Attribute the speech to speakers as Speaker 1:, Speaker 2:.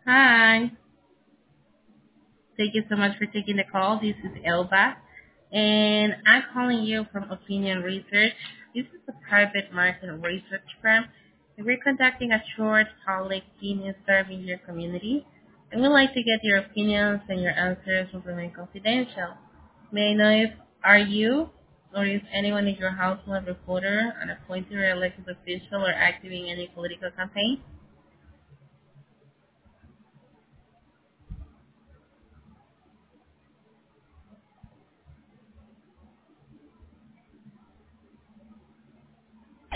Speaker 1: Hi. Thank you so much for taking the call. This is Elba, and I'm calling you from Opinion Research. This is a private market research firm, and we're conducting a short public opinion survey in your community, and we'd like to get your opinions and your answers will remain confidential. May I know if are you or is anyone in your household a reporter, an appointed or elected official, or active in any political campaign?